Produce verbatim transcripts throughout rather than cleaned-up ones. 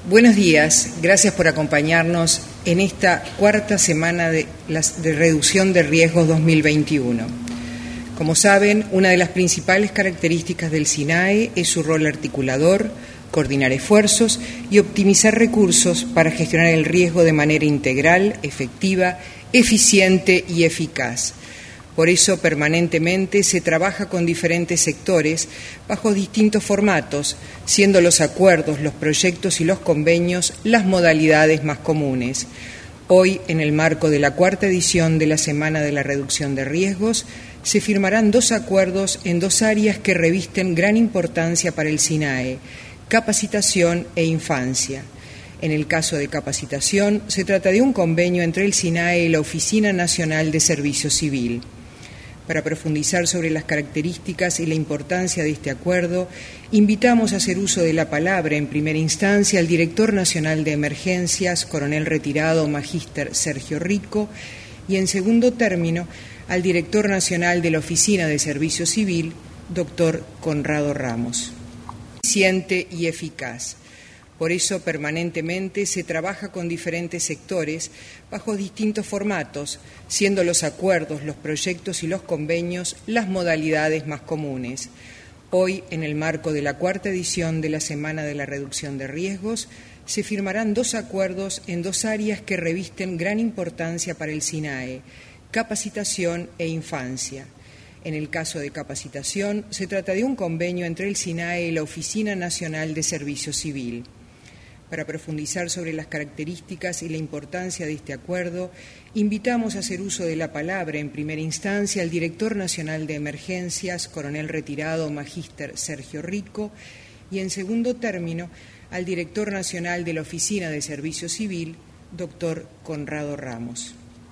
Buenos días, gracias por acompañarnos en esta cuarta semana de, las, de reducción de riesgos dos mil veintiuno. Como saben, una de las principales características del SINAE es su rol articulador, coordinar esfuerzos y optimizar recursos para gestionar el riesgo de manera integral, efectiva, eficiente y eficaz. Por eso, permanentemente se trabaja con diferentes sectores bajo distintos formatos, siendo los acuerdos, los proyectos y los convenios las modalidades más comunes. Hoy, en el marco de la cuarta edición de la Semana de la Reducción de Riesgos, se firmarán dos acuerdos en dos áreas que revisten gran importancia para el SINAE: capacitación e infancia. En el caso de capacitación, se trata de un convenio entre el SINAE y la Oficina Nacional de Servicio Civil. Para profundizar sobre las características y la importancia de este acuerdo, invitamos a hacer uso de la palabra en primera instancia al director nacional de emergencias, coronel retirado Magíster Sergio Rico, y en segundo término al director nacional de la Oficina de Servicio Civil, doctor Conrado Ramos. Eficiente y eficaz. Por eso, permanentemente se trabaja con diferentes sectores bajo distintos formatos, siendo los acuerdos, los proyectos y los convenios las modalidades más comunes. Hoy, en el marco de la cuarta edición de la Semana de la Reducción de Riesgos, se firmarán dos acuerdos en dos áreas que revisten gran importancia para el SINAE: capacitación e infancia. En el caso de capacitación, se trata de un convenio entre el SINAE y la Oficina Nacional de Servicio Civil. Para profundizar sobre las características y la importancia de este acuerdo, invitamos a hacer uso de la palabra en primera instancia al director nacional de emergencias, coronel retirado Magíster Sergio Rico, y en segundo término al director nacional de la Oficina de Servicio Civil, doctor Conrado Ramos.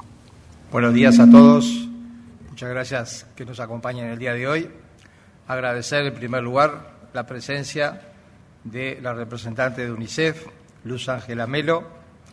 Buenos días a todos. Muchas gracias que nos acompañen el día de hoy. Agradecer en primer lugar la presencia de la representante de UNICEF, Luz Ángela Melo,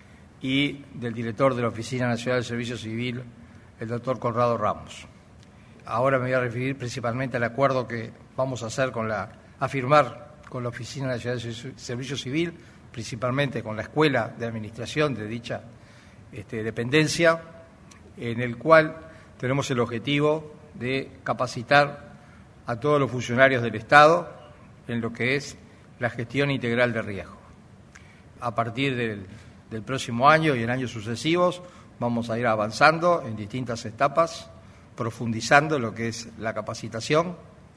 y del director de la Oficina Nacional de Servicio Civil, el doctor Conrado Ramos. Ahora me voy a referir principalmente al acuerdo que vamos a hacer con la, a firmar con la Oficina Nacional de Servicio Civil, principalmente con la Escuela de Administración de dicha este, dependencia, en el cual tenemos el objetivo de capacitar a todos los funcionarios del Estado en lo que es la gestión integral de riesgo. A partir del, del próximo año y en años sucesivos vamos a ir avanzando en distintas etapas, profundizando lo que es la capacitación,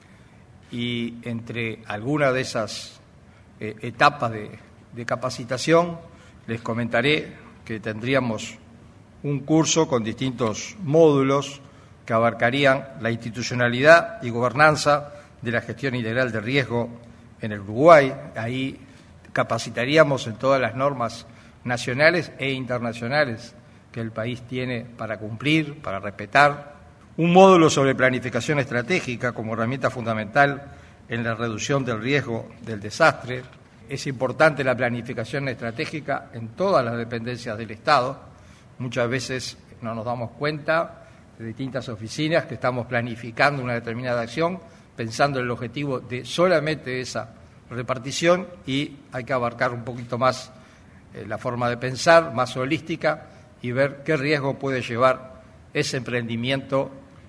y entre algunas de esas eh, etapas de, de capacitación les comentaré que tendríamos un curso con distintos módulos que abarcarían la institucionalidad y gobernanza de la gestión integral de riesgo en el Uruguay. Ahí capacitaríamos en todas las normas nacionales e internacionales que el país tiene para cumplir, para respetar. Un módulo sobre planificación estratégica como herramienta fundamental en la reducción del riesgo del desastre. Es importante la planificación estratégica en todas las dependencias del Estado. Muchas veces no nos damos cuenta de distintas oficinas que estamos planificando una determinada acción pensando en el objetivo de solamente esa repartición, y hay que abarcar un poquito más eh, la forma de pensar, más holística, y ver qué riesgo puede llevar ese emprendimiento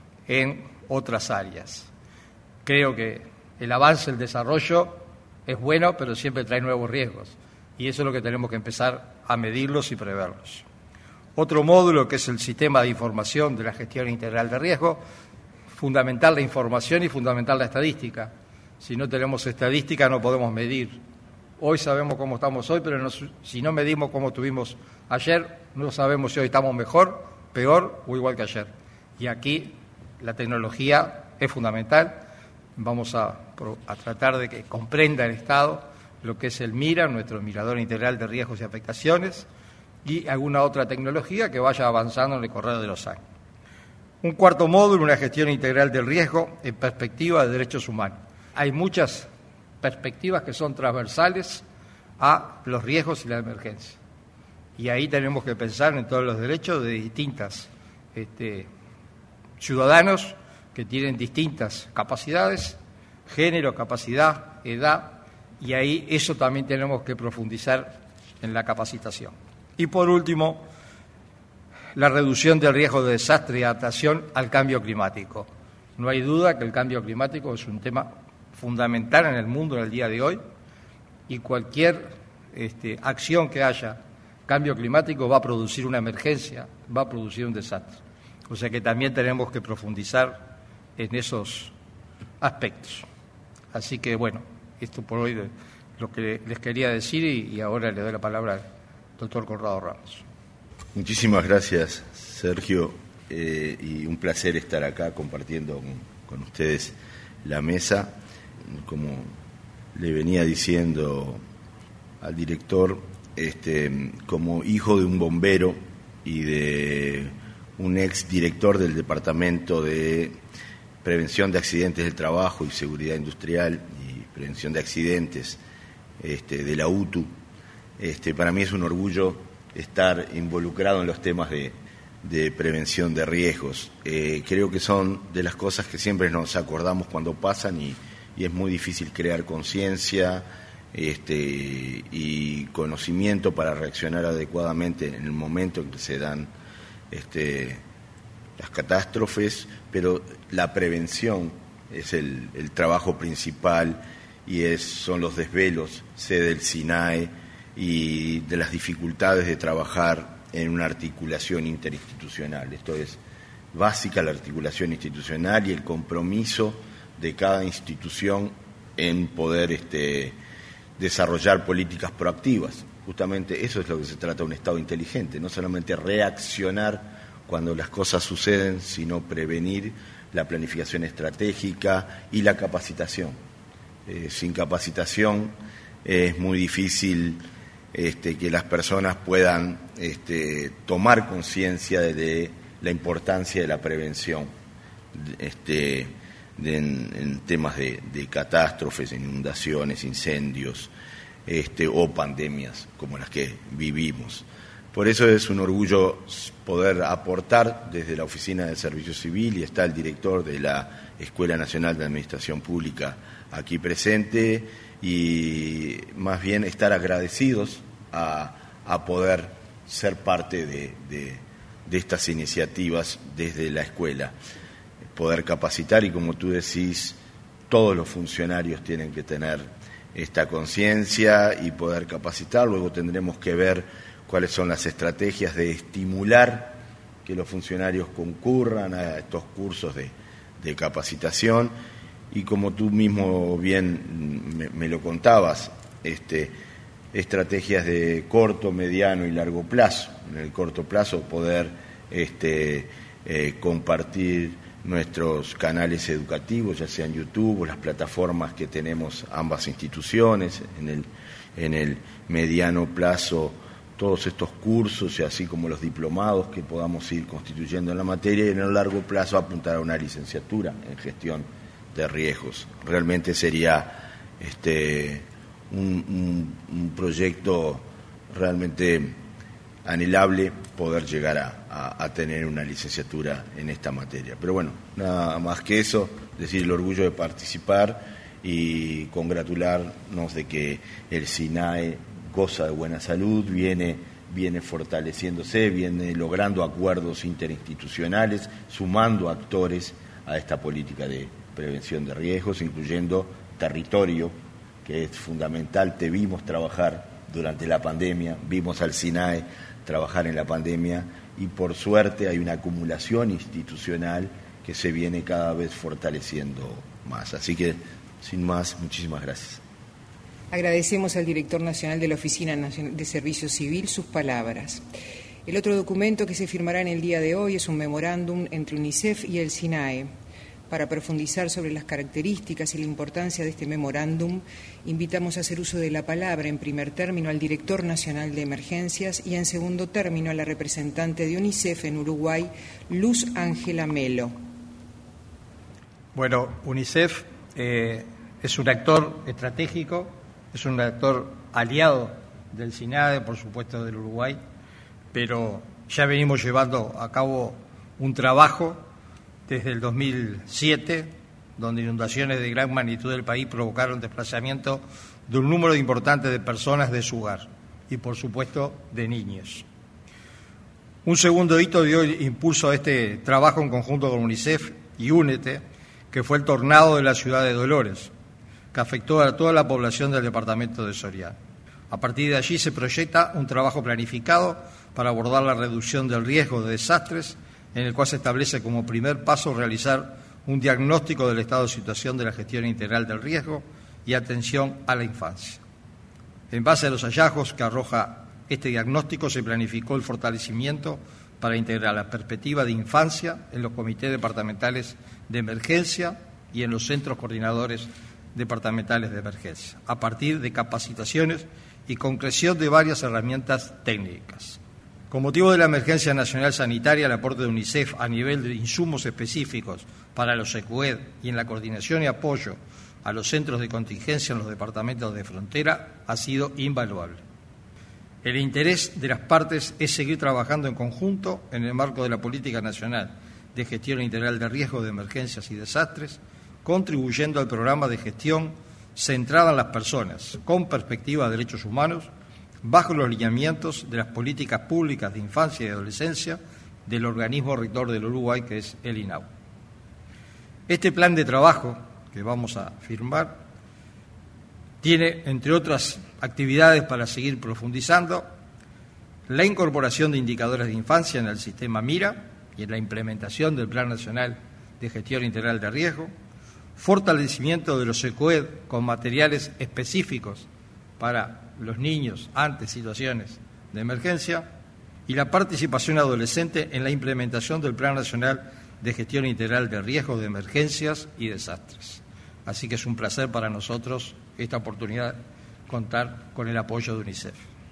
en otras áreas. Creo que el avance, el desarrollo es bueno, pero siempre trae nuevos riesgos, y eso es lo que tenemos que empezar a medirlos y preverlos. Otro módulo, que es el sistema de información de la gestión integral de riesgo, fundamental la información y fundamental la estadística. Si no tenemos estadística no podemos medir. Hoy sabemos cómo estamos hoy, pero no, si no medimos cómo estuvimos ayer, no sabemos si hoy estamos mejor, peor o igual que ayer. Y aquí la tecnología es fundamental. Vamos a, a tratar de que comprenda el Estado lo que es el MIRA, nuestro Mirador Integral de Riesgos y Afectaciones, y alguna otra tecnología que vaya avanzando en el correr de los años. Un cuarto módulo, una gestión integral del riesgo en perspectiva de derechos humanos. Hay muchas perspectivas que son transversales a los riesgos y la emergencia. Y ahí tenemos que pensar en todos los derechos de distintas este, ciudadanos que tienen distintas capacidades, género, capacidad, edad, y ahí eso también tenemos que profundizar en la capacitación. Y por último, la reducción del riesgo de desastre y adaptación al cambio climático. No hay duda que el cambio climático es un tema fundamental en el mundo en el día de hoy y cualquier este, acción que haya cambio climático va a producir una emergencia, va a producir un desastre. O sea que también tenemos que profundizar en esos aspectos. Así que, bueno, esto por hoy es lo que les quería decir y, y ahora le doy la palabra al doctor Conrado Ramos. Muchísimas gracias, Sergio, eh, y un placer estar acá compartiendo con, con ustedes la mesa. Como le venía diciendo al director, este, como hijo de un bombero y de un ex director del Departamento de Prevención de Accidentes del Trabajo y Seguridad Industrial y Prevención de Accidentes este, de la U T U, este, para mí es un orgullo estar involucrado en los temas de, de prevención de riesgos. Eh, creo que son de las cosas que siempre nos acordamos cuando pasan y, y es muy difícil crear conciencia este, y conocimiento para reaccionar adecuadamente en el momento en que se dan este, las catástrofes, pero la prevención es el, el trabajo principal y es, son los desvelos, sé del SINAE y de las dificultades de trabajar en una articulación interinstitucional. Esto es básica, la articulación institucional y el compromiso de cada institución en poder este, desarrollar políticas proactivas. Justamente eso es lo que se trata de un Estado inteligente, no solamente reaccionar cuando las cosas suceden, sino prevenir, la planificación estratégica y la capacitación. Eh, sin capacitación eh, es muy difícil este, que las personas puedan este, tomar conciencia de, de la importancia de la prevención este, de, en, en temas de, de catástrofes, inundaciones, incendios este, o pandemias como las que vivimos. Por eso es un orgullo poder aportar desde la Oficina de Servicio Civil, y está el director de la Escuela Nacional de Administración Pública aquí presente, y más bien estar agradecidos a, a poder ser parte de, de, de estas iniciativas desde la escuela. Poder capacitar y, como tú decís, todos los funcionarios tienen que tener esta conciencia y poder capacitar. Luego tendremos que ver cuáles son las estrategias de estimular que los funcionarios concurran a estos cursos de, de capacitación y, como tú mismo bien me, me lo contabas, este, estrategias de corto, mediano y largo plazo. En el corto plazo poder este, eh, compartir nuestros canales educativos, ya sean YouTube o las plataformas que tenemos ambas instituciones. En el, en el mediano plazo, todos estos cursos y así como los diplomados que podamos ir constituyendo en la materia, y en el largo plazo apuntar a una licenciatura en gestión de riesgos. Realmente sería este, un, un, un proyecto realmente anhelable poder llegar a, a, a tener una licenciatura en esta materia. Pero bueno, nada más que eso, decir el orgullo de participar y congratularnos de que el SINAE goza de buena salud, viene, viene fortaleciéndose, viene logrando acuerdos interinstitucionales, sumando actores a esta política de prevención de riesgos, incluyendo territorio, que es fundamental. Te vimos trabajar durante la pandemia, vimos al SINAE trabajar en la pandemia y por suerte hay una acumulación institucional que se viene cada vez fortaleciendo más. Así que, sin más, muchísimas gracias. Agradecemos al director nacional de la Oficina Nacional de Servicio Civil sus palabras. El otro documento que se firmará en el día de hoy es un memorándum entre UNICEF y el SINAE. Para profundizar sobre las características y la importancia de este memorándum, invitamos a hacer uso de la palabra, en primer término, al director nacional de emergencias y, en segundo término, a la representante de UNICEF en Uruguay, Luz Ángela Melo. Bueno, UNICEF eh, es un actor estratégico, es un actor aliado del SINAE, por supuesto del Uruguay, pero ya venimos llevando a cabo un trabajo desde el dos mil siete, donde inundaciones de gran magnitud del país provocaron desplazamiento de un número importante de personas de su hogar. y, por supuesto, de niños. Un segundo hito dio impulso a este trabajo en conjunto con UNICEF y Únete, que fue el tornado de la ciudad de Dolores, que afectó a toda la población del departamento de Soria. A partir de allí se proyecta un trabajo planificado para abordar la reducción del riesgo de desastres, en el cual se establece como primer paso realizar un diagnóstico del estado de situación de la gestión integral del riesgo y atención a la infancia. En base a los hallazgos que arroja este diagnóstico, se planificó el fortalecimiento para integrar la perspectiva de infancia en los comités departamentales de emergencia y en los centros coordinadores departamentales de emergencia, a partir de capacitaciones y concreción de varias herramientas técnicas. Con motivo de la emergencia nacional sanitaria, el aporte de UNICEF a nivel de insumos específicos para los SECUED y en la coordinación y apoyo a los centros de contingencia en los departamentos de frontera ha sido invaluable. El interés de las partes es seguir trabajando en conjunto en el marco de la Política Nacional de Gestión Integral de Riesgos de Emergencias y Desastres, contribuyendo al programa de gestión centrada en las personas, con perspectiva de derechos humanos, bajo los lineamientos de las políticas públicas de infancia y adolescencia del organismo rector del Uruguay, que es el INAU. Este plan de trabajo que vamos a firmar tiene, entre otras actividades para seguir profundizando, la incorporación de indicadores de infancia en el sistema MIRA y en la implementación del Plan Nacional de Gestión Integral de Riesgo, fortalecimiento de los SECUED con materiales específicos para los niños ante situaciones de emergencia y la participación adolescente en la implementación del Plan Nacional de Gestión Integral de Riesgos de Emergencias y Desastres. Así que es un placer para nosotros esta oportunidad de contar con el apoyo de UNICEF.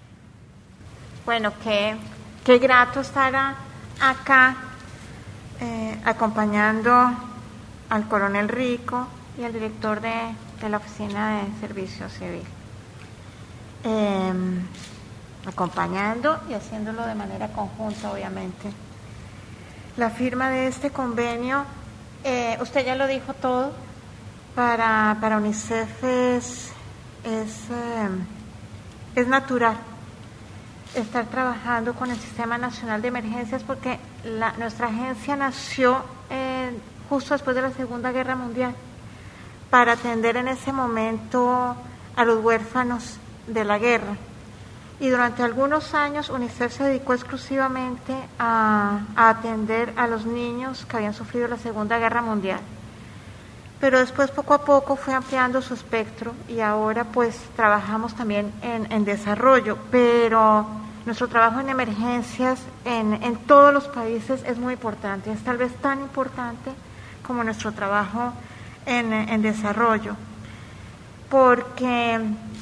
Bueno, qué, qué grato estar acá eh, acompañando al coronel Rico y al director de, de la Oficina de Servicio Civil. Eh, acompañando y haciéndolo de manera conjunta, obviamente. La firma de este convenio, eh, usted ya lo dijo todo, para, para UNICEF es, es, eh, es natural estar trabajando con el Sistema Nacional de Emergencias porque la, nuestra agencia nació eh, justo después de la Segunda Guerra Mundial para atender en ese momento a los huérfanos de la guerra. Y durante algunos años UNICEF se dedicó exclusivamente a, a atender a los niños que habían sufrido la Segunda Guerra Mundial. Pero después poco a poco fue ampliando su espectro y ahora pues trabajamos también en, en desarrollo, pero nuestro trabajo en emergencias en, en todos los países es muy importante, es tal vez tan importante como nuestro trabajo en, en desarrollo, porque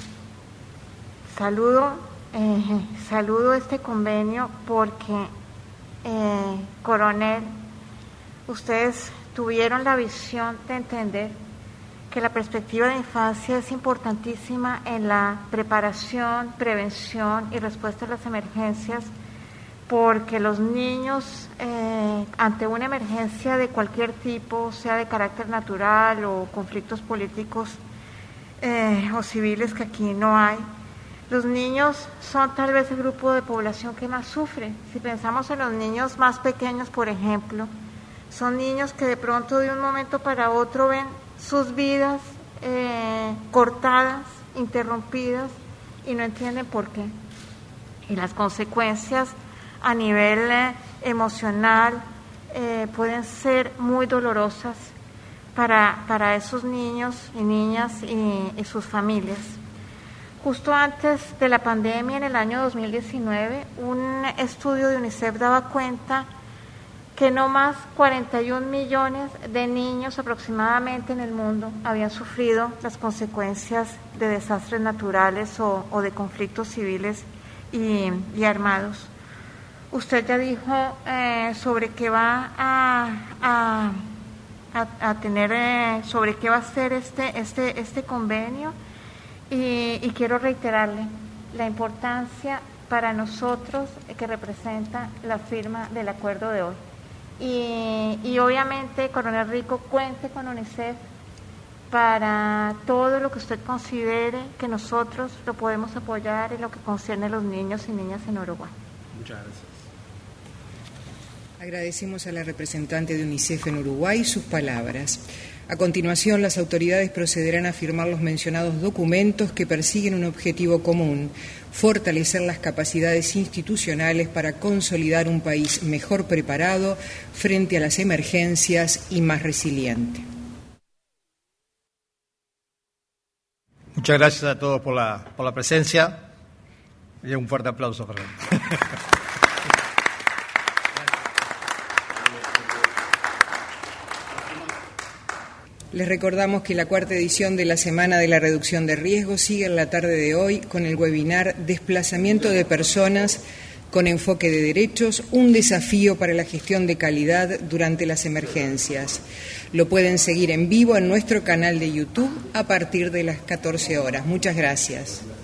saludo, eh, saludo este convenio porque, eh, coronel, ustedes tuvieron la visión de entender que la perspectiva de infancia es importantísima en la preparación, prevención y respuesta a las emergencias, porque los niños eh, ante una emergencia de cualquier tipo, sea de carácter natural o conflictos políticos eh, o civiles que aquí no hay, los niños son tal vez el grupo de población que más sufre. Si pensamos en los niños más pequeños, por ejemplo, son niños que de pronto de un momento para otro ven sus vidas eh, cortadas, interrumpidas y no entienden por qué. Y las consecuencias a nivel eh, emocional eh, pueden ser muy dolorosas para, para esos niños y niñas y, y sus familias. Justo antes de la pandemia, en el año dos mil diecinueve, un estudio de UNICEF daba cuenta que no más cuarenta y un millones de niños aproximadamente en el mundo habían sufrido las consecuencias de desastres naturales o, o de conflictos civiles y, y armados. Usted ya dijo eh, sobre qué va a, a, a, a tener, eh, sobre qué va a ser este, este, este convenio y, y quiero reiterarle la importancia para nosotros que representa la firma del acuerdo de hoy. Y, y obviamente, coronel Rico, cuente con UNICEF para todo lo que usted considere que nosotros lo podemos apoyar en lo que concierne a los niños y niñas en Uruguay. Muchas gracias. Agradecemos a la representante de UNICEF en Uruguay sus palabras. A continuación, las autoridades procederán a firmar los mencionados documentos que persiguen un objetivo común: fortalecer las capacidades institucionales para consolidar un país mejor preparado frente a las emergencias y más resiliente. Muchas gracias a todos por la, por la presencia y un fuerte aplauso, Fernando. Les recordamos que la cuarta edición de la Semana de la Reducción de Riesgos sigue en la tarde de hoy con el webinar Desplazamiento de Personas con enfoque de derechos, un desafío para la gestión de calidad durante las emergencias. Lo pueden seguir en vivo en nuestro canal de YouTube a partir de las catorce horas. Muchas gracias.